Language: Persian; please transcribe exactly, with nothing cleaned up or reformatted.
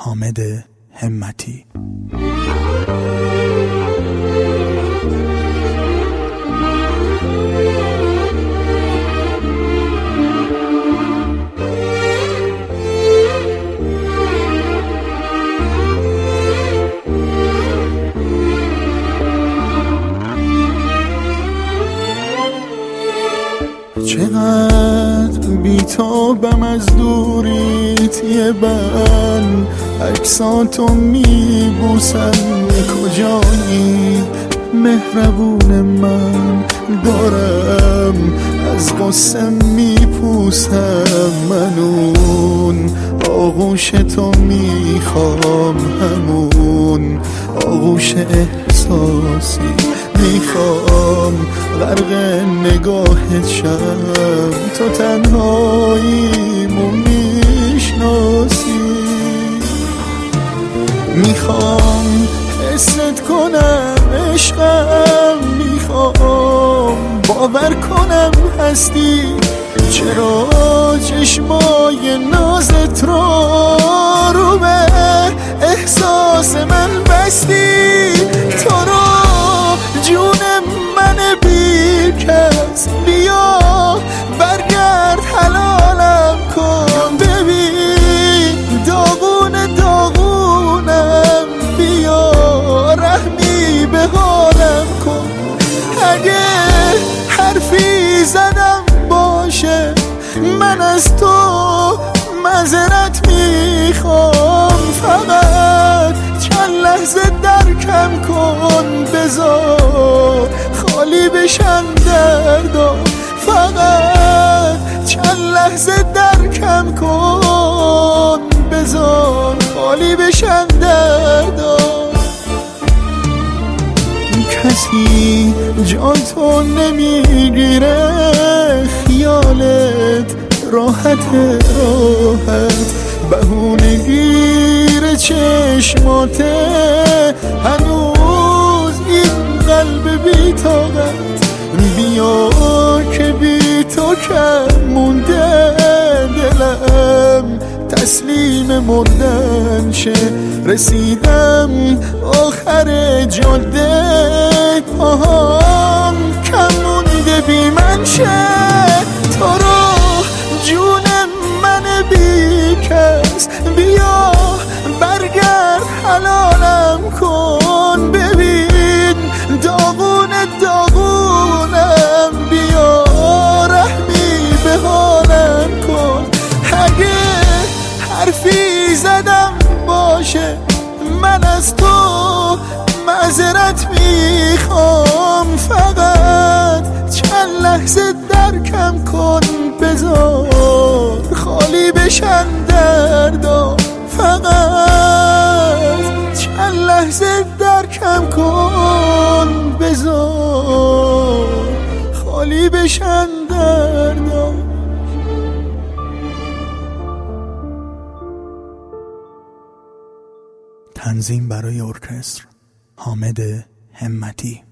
حامد همتی. چقدر بیتابم از دوریت یه بن عکساتو میبوسم کجایی مهربون من دارم از غصه میپوسم من اون آغوشتو میخوام همون آغوش احساسی میخوام غرق نگاهت شم تو تنهاییمو میشناسی میخوام حست کنم عشقم میخوام باور کنم هستی چرا چشمای نازت رو رو به احساس من بستی تو رو جون من بی کس بیا برگرد حلالم کن ببین داغون داغونم بیا رحمی به حالم کن اگه حرفی زدم باشه من از تو معذرت میخوام فقط چند لحظه درکم کن بذار خالی بشن دردا فقط چند لحظه درکم کن بذار خالی بشن دردا کسی جان تو نمیگیره خیالت راحت راحت بهونه گیر چشماته هنوز این قلب بی طاقت بیا که بی تو کم مونده دلم تسلیم مردن شه رسیدم آخر جاده پاهام کم مونده بی من شه تو رو جون من بی کس بیا برگرد حلالم کن ببین داغون داغونم بیا رحمی به حالم کن اگه حرفی زدم باشه من از تو معذرت میخوام فقط چند لحظه درکم کن بذار خالی بشن دردا فقط چند لحظه درکم کن بذار خالی بشن دردا. تنظیم برای ارکستر حامد همتی.